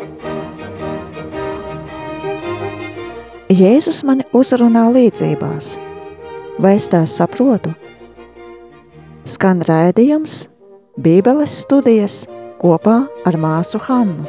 Jēzus mani uzrunā līdzībās. Vai es tās saprotu? Skan raidījums Bībeles studijas kopā ar māsu Hannu.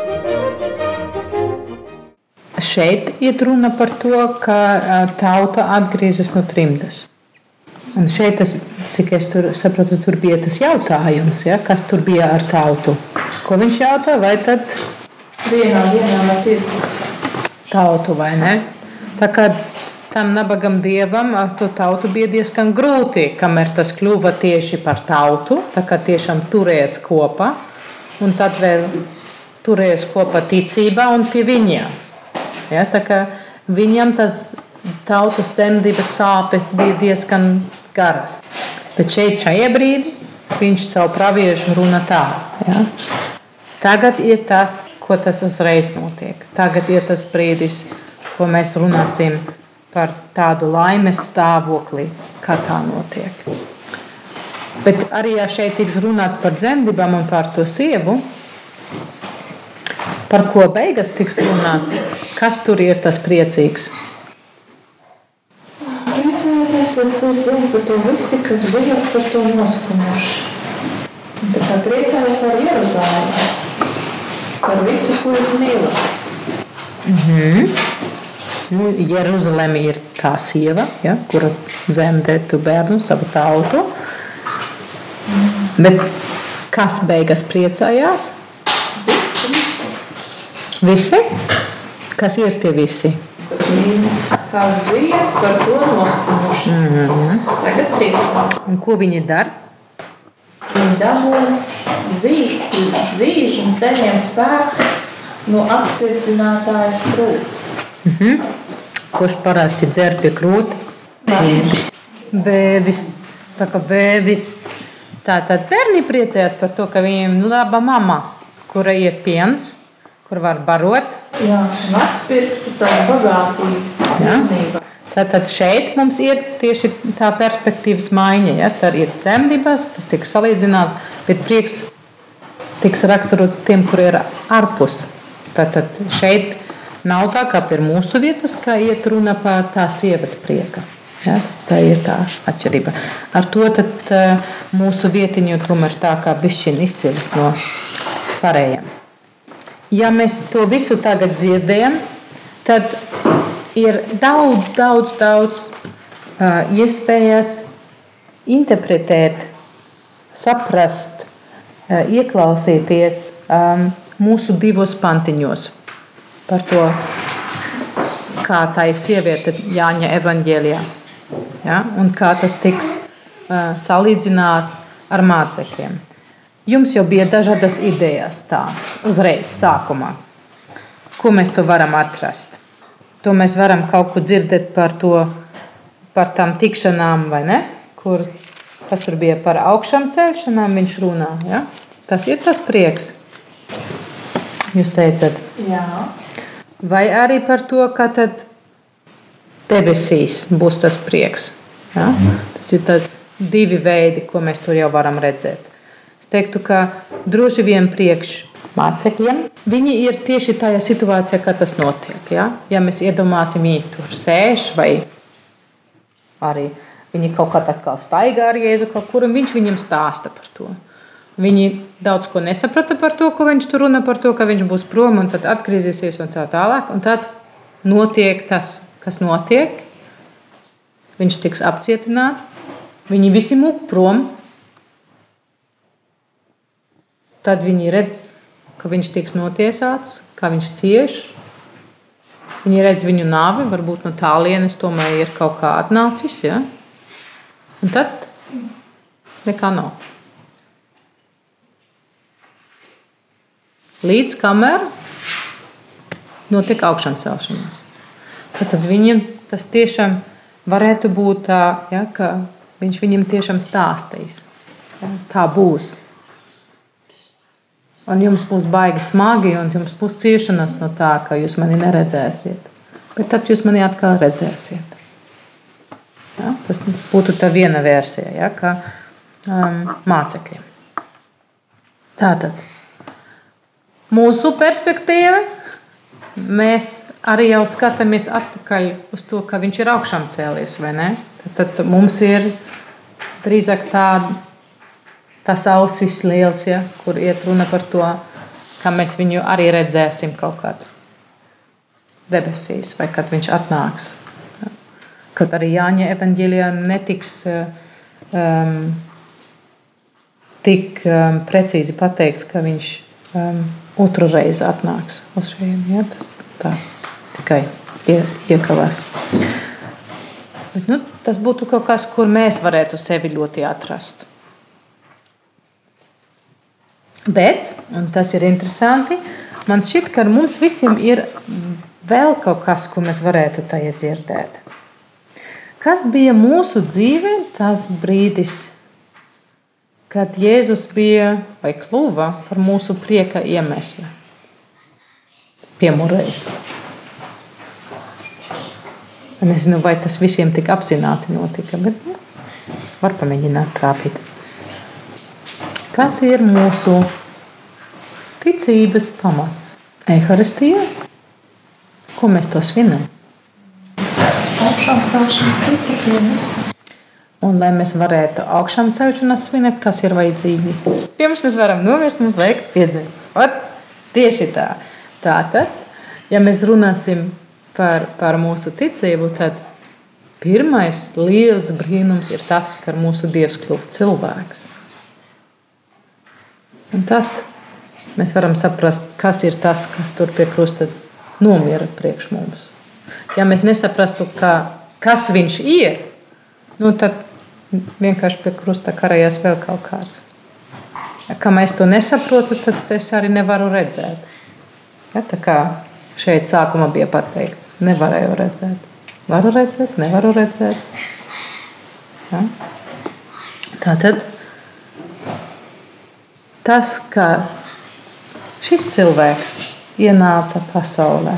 Šeit iet runa par to, ka tauta atgriežas no trimdas. Un šeit, cik es tur saprotu, tur bija tas jautājums, ja? Kas tur bija ar tautu. Ko viņš jautā? Vai tad vienā vai piecos? Tautu vai ne? Tā kā tam nabagam dievam ar to tautu bija diezgan grūti, kamēr tas kļuva tieši par tautu, tā kā tiešām turēs kopā, un tad vēl turēs kopā ticībā un pie viņiem. Ja, tā kā viņam tas tautas dzemdības sāpes bija diezgan garas. Bet šajā brīdī viņš savu praviešu runa tā. Ja. Tagad ir tas, ko tas uzreiz notiek. Tagad ir tas brīdis, ko mēs runāsim par tādu laimes stāvokli, kā tā notiek. Bet arī ja šeit tiks runāts par dzemdībām un par to sievu, par ko beigas tiks runāts, kas tur ir tas priecīgs? Priecājoties, lai cilvēki par to visi, kas bija par to noskumuši. Tā kā priecājos ar Jeruzalemi, par visu, ko jūs mīlat. Jeruzaleme ir kā sieva, ja, kura dzemdē tu bērnu, savu tautu. Bet kas beigas priecājās? Visi? Kas ir tie visi? Kas bija par to noskumuši. Tagad priecājās. Un ko viņi dara? Viņi dabūja zīž un saņem spēku no atspirdzinātājas krūts. Kurš parasti dzer pie krūta? Bēbis. Saka bēbis. Tātad bērni priecājās par to, ka viņiem ir laba mama, kura ir piens, kur var barot. Jā, un atspirktu tādu bagātību. Ja. Tātad šeit mums ir tieši tā perspektīvas maiņa. Ja? Tad ir dzemdības, tas tiek salīdzināts, bet prieks tiks raksturots tiem, kur ir ārpus. Tātad šeit nav tā kā pie mūsu vietas, kā iet runa par tā sievas prieka. Ja? Tā ir tā atšķirība. Ar to tad mūsu vietiņu tomēr tā kā bišķiņ izceļas no pārējiem. Ja mēs to visu tagad dzirdējam, tad ir daudz iespējas interpretēt, saprast, ieklausīties mūsu divos pantiņos par to, kā tā ir sieviete Jāņa evaņģēlijā. Ja? Un kā tas tiks salīdzināts ar mācekļiem. Jums jau bija dažādas idejas tā, uzreiz sākumā. Ko mēs to varam atrast? To mēs varam kaut ko dzirdēt par tām tikšanām, vai ne? Kas tur bija par augšām celšanām, viņš runā. Ja? Tas ir tas prieks. Jūs teicat? Jā. Vai arī par to, ka tad debesīs būs tas prieks. Ja? Tas ir tas divi veidi, ko mēs tur jau varam redzēt. Es teiktu, ka droši vien priekš mācekļiem viņi ir tieši tajā situācijā, kā tas notiek. Ja, ja mēs iedomāsim, viņi tur sēž vai arī viņi kaut kā atkal staigā ar Jēzu kaut kur, un viņš viņam stāsta par to. Viņi daudz ko nesaprata par to, ko viņš tur runā par to, ka viņš būs prom un tad atgriezīsies un tā tālāk. Un tad notiek tas, kas notiek. Viņš tiks apcietināts. Viņi visi mūk prom. Tad viņi redz, ka viņš tiks notiesāts, kā viņš cieš. Viņi redz viņu nāvi, varbūt no tālienes tomēr ir kaut kā atnācis. Ja? Un tad nekā nav. Līdz kamēr notiek augšām celšanās. Tad viņam tas tiešām varētu būt tā, ja, ka viņš viņam tiešām stāstīs. Ja? Tā būs. Un jums būs baigi smagi, un jums būs ciešanas no tā, ka jūs mani neredzēsiet. Bet tad jūs mani atkal redzēsiet. Ja? Tas būtu tā viena versija, ja? Kā mācekļiem. Tātad. mūsu perspektīva, mēs arī jau skatāmies atpakaļ uz to, ka viņš ir augšām cēlies, vai ne? Tad mums ir drīzāk tas ausis liels, ja, kur iet runa par to, ka mēs viņu arī redzēsim kaut kādā debesīs, vai kad viņš atnāks. Kaut arī Jāņa evaņģēlijā netiks tik precīzi pateikts, ka viņš otru reizi atnāks uz šejiem. Ja? Tas tā tikai iekavās. Bet, tas būtu kaut kas, kur mēs varētu sevi ļoti atrast. Bet, un tas ir interesanti, man šķiet, ka mums visiem ir vēl kaut kas, ko mēs varētu tajā dzirdēt. Kas bija mūsu dzīvē tas brīdis, kad Jēzus bija vai kļuva par mūsu prieka iemeslu? Pirmoreiz. Nezinu, vai tas visiem tik apzināti notika, bet var pamēģināt trāpīt. Kas ir mūsu ticības pamats? Eiharistija? Ko mēs to svinam? Augšām celšana, tikienes. Un, lai mēs varētu augšām celšanās svinēt, kas ir vajadzīgi? Pirms mēs varam nomirst, mums vajag piedzert. Tieši tā. Tātad, ja mēs runāsim par mūsu ticību, tad pirmais liels brīnums ir tas, ka mūsu Dievs kļuva cilvēks. Un tad mēs varam saprast, kas ir tas, kas tur pie krusta nomira priekš mums. Ja mēs nesaprastu, kas viņš ir, tad vienkārši pie krusta karājās vēl kaut kāds. Ja mēs to nesaprotu, tad es arī nevaru redzēt. Ja, tā kā šeit sākumā bija pateikts, nevarēju redzēt. Varu redzēt, nevaru redzēt. Ja? Tātad tas, ka šis cilvēks ienāca pasaulē,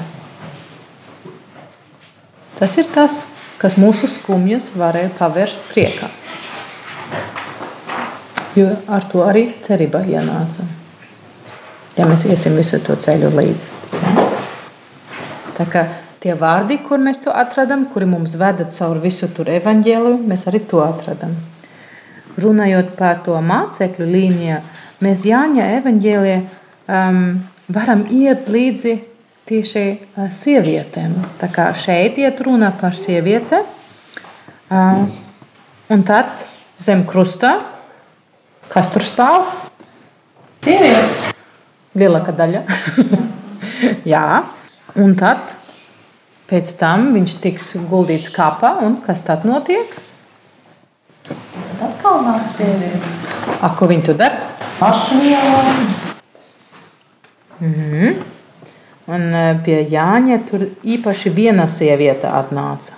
tas ir tas, kas mūsu skumjas varēja pavērst priekā. Jo ar to arī cerībā ienāca. Ja mēs iesim visu to ceļu līdzi. Tā kā tie vārdi, kur mēs to atradam, kuri mums veda caur visu tur evaņģēliju, mēs arī to atradam. Runājot par to mācekļu līniju, mēs Jāņa evaņģēlijā varam iet līdzi tieši sievietēm. Tā kā šeit iet runa par sievietēm. Un tad zem krustā, kas tur stāv? Sievietes. Lielākā daļa. Jā. Un tad pēc tam viņš tiks guldīts kapā. Un kas tad notiek? Tad atkal nāk sievietes. Ko viņi tur dara? Pašvielā. Un pie Jāņa tur īpaši viena sieviete atnāca.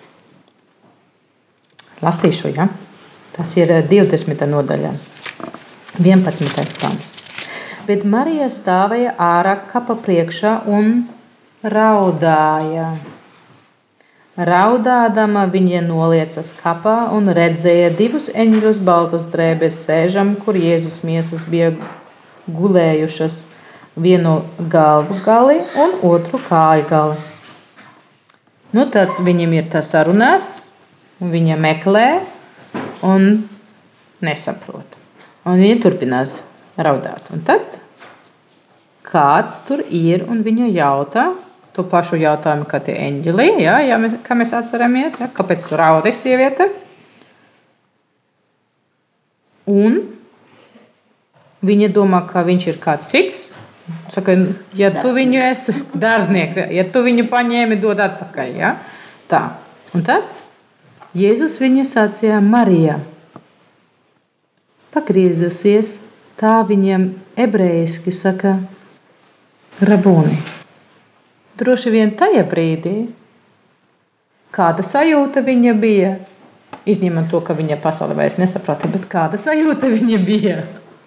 Lasīšu, ja? Tas ir 20. nodaļā, 11. pants. Bet Marija stāvēja ārā kapa priekšā un raudāja. Raudādama viņa noliecas kapā un redzēja divus eņģeļus baltas drēbēs sēžam, kur Jēzus miesas bija gulējušas. Vienu galvu gali un otru kāju gali. Tad viņam ir tas sarunās, un viņa meklē un nesaprot. Un viņa turpinās raudāt. Un tad kāds tur ir un viņa jautā to pašu jautājumu, kā tie eņģeli, kā mēs atceramies, kāpēc tu raudi sieviete? Un viņa domā, ka viņš ir kāds cits. Saka, ja tu viņu esi dārznieks, ja tu viņu paņēmi, dod atpakaļ. Ja? Tā. Un tad Jēzus viņu sacīja Marija. Pagriezusies, tā viņam ebrejiski saka Rabuni. Droši vien tajā brīdī, kāda sajūta viņa bija, izņemot to, ka viņa pasaulē vairs nesaprata, bet kāda sajūta viņa bija?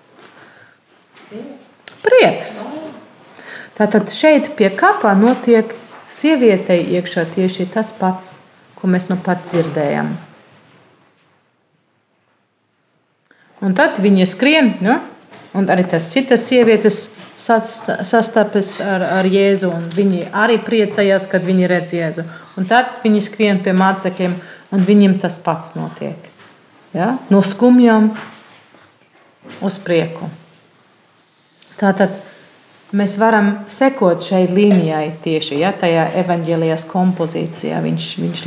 Prieks. Tātad šeit pie kapā notiek sievietei iekšā tieši tas pats, ko mēs nu pat dzirdējam. Un tad viņa skrien, un arī tas citas sievietes sastapis ar Jēzu, un viņi arī priecājās, kad viņi redz Jēzu. Un tad viņi skrien pie mācekļiem, un viņiem tas pats notiek. Ja? No skumjām uz prieku. Tātad mēs varam sekot šai līnijai tieši, ja, tajā evaņģēlijas kompozīcijā. Viņš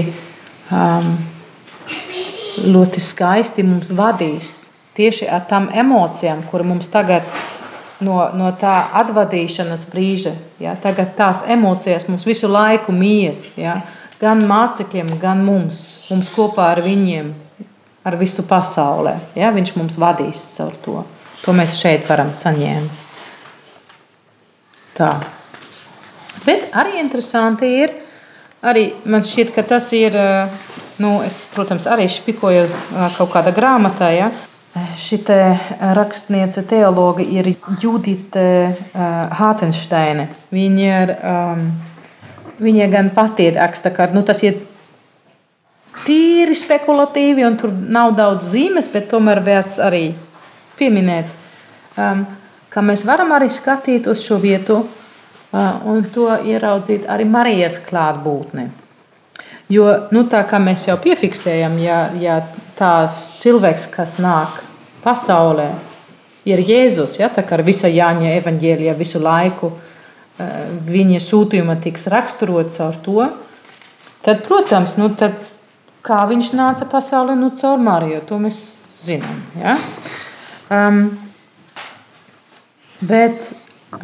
ļoti skaisti mums vadīs tieši ar tām emocijām, kur mums tagad no tā atvadīšanas brīža, ja, tagad tās emocijas mums visu laiku mijas, ja, gan mācekļiem, gan mums kopā ar viņiem, ar visu pasaulē. Ja, viņš mums vadīs caur to. To mēs šeit varam saņemt. Tā. Bet arī interesanti ir, arī man šķiet, ka tas ir, es, protams, arī špikoju kaut kādā grāmatā, ja. Šite rakstniece teologa ir Judite Hātensteine. Viņa gan pati ir raksta, ka tas ir tīri spekulatīvi un tur nav daudz zīmes, bet tomēr vērts arī pieminēt, ka mēs varam arī skatīt uz šo vietu un to ieraudzīt arī Marijas klātbūtni. Jo, tā kā mēs jau piefiksējam, ja tās cilvēks, kas nāk pasaulē, ir Jēzus, ja, tā kā ar visa Jāņa evaņģēlijā visu laiku viņa sūtījuma tiks raksturots caur to, tad, protams, tad kā viņš nāca pasaulē, caur Mariju, to mēs zinām. Ja? Bet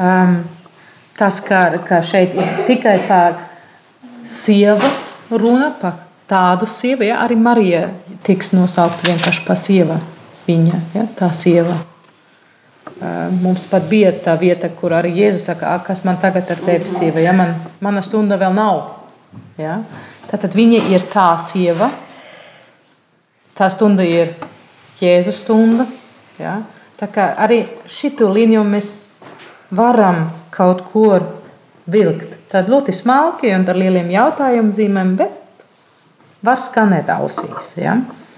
tas, kā šeit ir tikai par sievu runa, par tādu sievu, ja, arī Marija tiks nosaukt vienkārši par sieva viņa, ja, tā sieva. Mums pat bija tā vieta, kur arī Jēzus saka, kas man tagad ar tevi sieva, ja, mana stunda vēl nav. Ja. Tātad viņa ir tā sieva, tā stunda ir Jēzus stunda. Ja. Tā kā arī šitu līniju mēs varam kaut kur vilkt. Tad ļoti smalki un ar lieliem jautājumu zīmēm, bet var skanēt ausīs. Ja?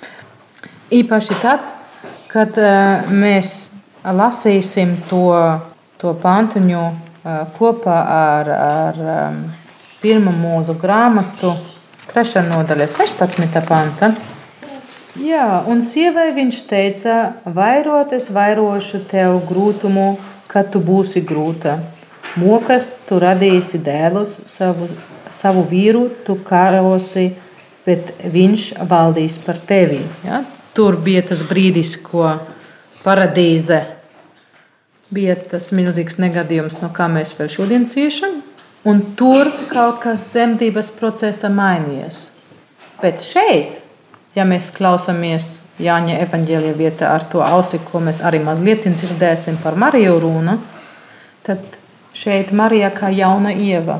Īpaši tad, kad mēs lasīsim to pantuņu kopā ar 1. mūzu grāmatu, 3. nodaļa, 16. panta. Jā, un sievai viņš teica, vairot es vairošu tev grūtumu, kad tu būsi grūta. Mokas tu radīsi dēlus, savu vīru tu karosi, bet viņš valdīs par tevi. Ja? Tur bija tas brīdis, ko paradīze bija tas milzīgs negadījums, no kā mēs vēl šodien ciešam. Un tur kaut kas dzemdības procesa mainījies. Bet šeit, ja mēs klausāmies Jāņa evaņģēlijā vietā ar to ausi, ko mēs arī mazliet dzirdēsim par Mariju runu, tad šeit Marija kā jauna ieva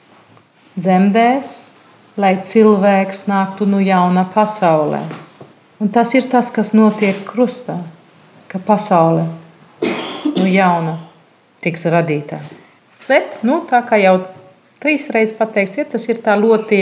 dzemdēs, lai cilvēks nāktu no jauna pasaulē. Un tas ir tas, kas notiek krustā, ka pasaule no jauna tiks radīta. Bet, tā kā jau 3 reizes pateikts, ja, tas ir tā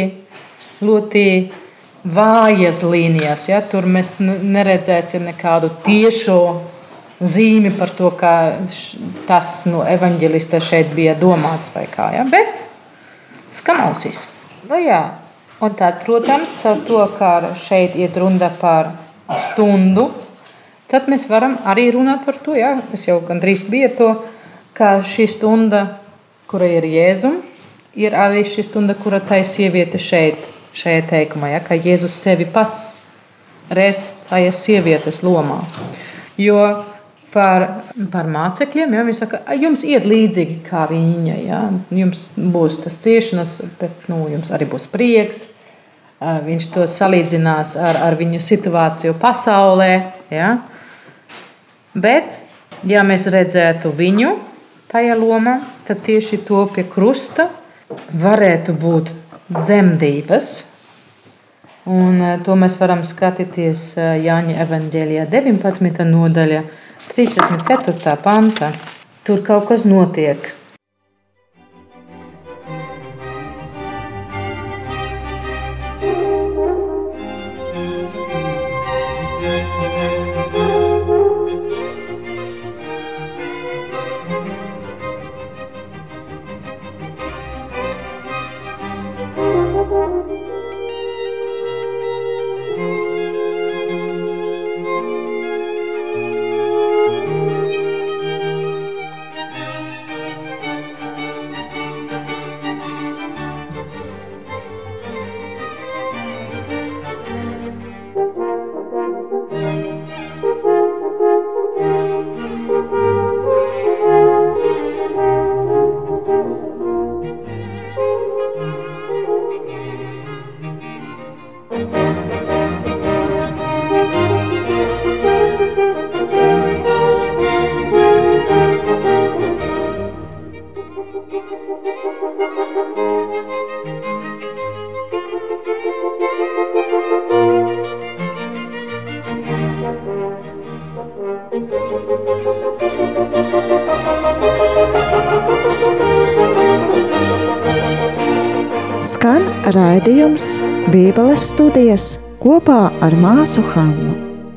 ļoti vājas līnijas. Ja, tur mēs neredzēsim nekādu tiešo zīmi par to, ka tas no evaņģelista šeit bija domāts vai kā. Ja, bet skan ausīs. Jā. Un tad, protams, ar to, kā šeit iet runa par stundu, tad mēs varam arī runāt par to, ja, es jau gandrīz bija to, ka šī stunda, kura ir Jēzum, ir arī šī stunda, kura tai sieviete šajā teikumā, ja, ka Jēzus sevi pats redz tajā sievietes lomā. Jo par mācekļiem, ja, viņš saka, jums iet līdzīgi kā viņa, ja, jums būs tas ciešanas, bet jums arī būs prieks. Viņš to salīdzinās ar viņu situāciju pasaulē. Ja. Bet, ja mēs redzētu viņu tajā lomā, tad tieši to pie krusta varētu būt dzemdības. Un to mēs varam skatīties Jāņa evaņģēlijā 19. nodaļa, 34. panta. Tur kaut kas notiek. Skan raidījums Bībeles studijas kopā ar māsu Hannu.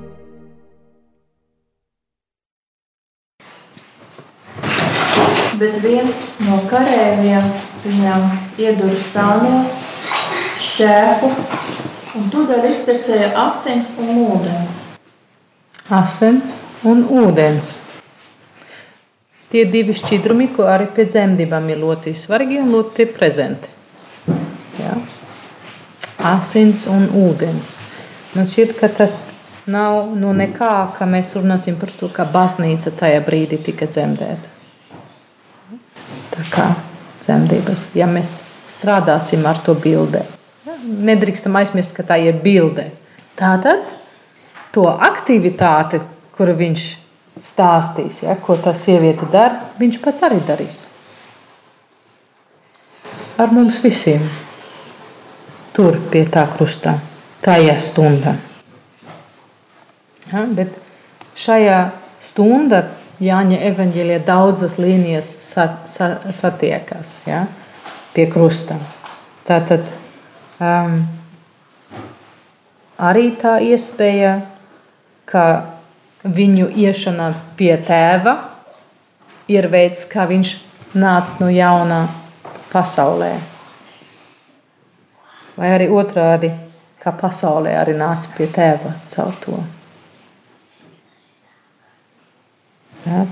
Bet viens no karēviem viņam iedura sānos, šķēpu, un tūdaļ iztecēja asins un ūdens. Asins un ūdens. Tie divi šķidrumi, ko arī pie dzemdībām ir ļoti svarīgi un ļoti prezenti. Ja? Asins un ūdens. Man šķiet, ka tas nav no nekā, ka mēs runāsim par to, ka baznīca tajā brīdī tika dzemdēta. Tā kā dzemdības, ja mēs strādāsim ar to bildē. Ja? Nedrīkstam aizmirst, ka tā ir bilde. Tātad to aktivitāti, kuru viņš stāstīs, ja, ko tā sieviete dara, viņš pats arī darīs. Ar mums visiem. Tur pie tā krustā, tajā stundā. Ja, bet šajā stundā Jāņa evaņģēlijā daudzas līnijas satiekas, ja, pie krustā. Tātad arī tā iespēja, ka viņu iešana pie tēva ir veids, kā viņš nāca no jaunā pasaulē. Vai arī otrādi, kā pasaulē arī nāca pie tēva caur to. Ja,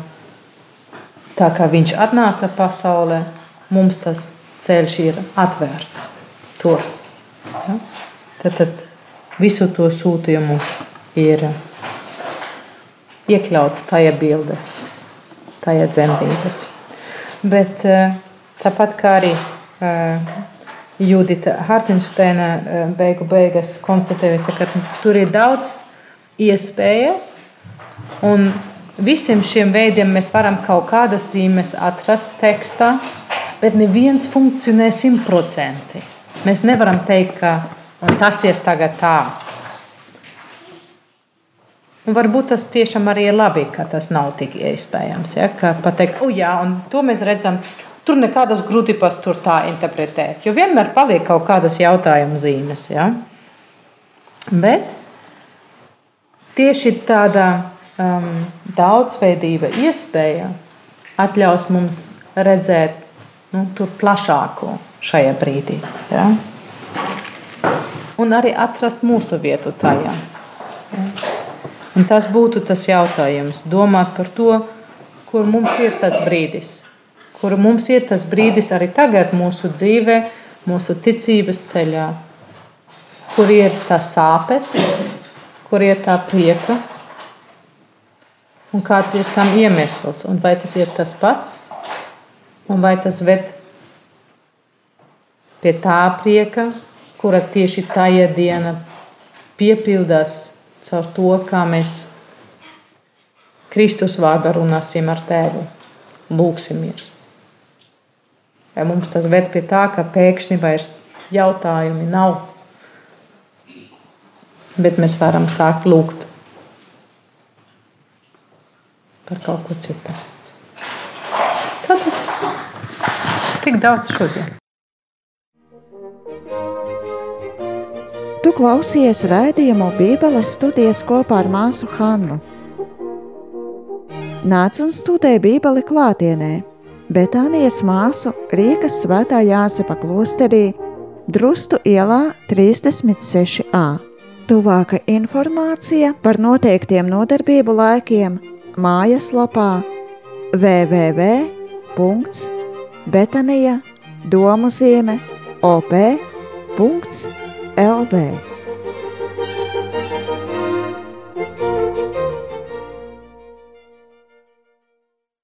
tā kā viņš atnāca pasaulē, mums tas ceļš ir atvērts tur. Ja? Tad visu to sūtījumu ir iekļauts tajā bilde, tajā dzemdības. Bet tāpat kā arī Judita Hartensteina beigas konstatējusi, ka tur ir daudz iespējas un visiem šiem veidiem mēs varam kaut kādas zīmes atrast tekstā, bet neviens funkcionē 100%. Mēs nevaram teikt, ka un tas ir tagad tā. Un varbūt tas tiešām arī ir labi, ka tas nav tik iespējams. Ja? Ka pateikt, jā, un to mēs redzam, tur nekādas grūtības tur tā interpretēt. Jo vienmēr paliek kaut kādas jautājuma zīmes. Ja? Bet tieši tāda daudzveidība iespēja atļaus mums redzēt tur plašāko šajā brīdī. Ja? Un arī atrast mūsu vietu tajā. Ja? Un tas būtu tas jautājums, domāt par to, kur mums ir tas brīdis. Kur mums ir tas brīdis arī tagad mūsu dzīvē, mūsu ticības ceļā. Kur ir tā sāpes, kur ir tā prieka, un kāds ir tam iemesls, un vai tas ir tas pats, un vai tas ved pie tā prieka, kura tieši tajā diena piepildās caur to, kā mēs Kristus vārdā runāsim ar Tēvu, lūksimies. Vai mums tas ved pie tā, ka pēkšņi vairs jautājumi nav, bet mēs varam sākt lūgt par kaut ko citu. Tad tik daudz šodien. Tu klausies raidījumu Bībeles studijas kopā ar māsu Hannu. Nāc un studē Bībeli klātienē, Betānijas māsu Rīgas Svētā Jāsepa klosterī, Drustu ielā 36A. Tuvāka informācija par noteiktiem nodarbību laikiem mājaslapā www.betanija.op.lv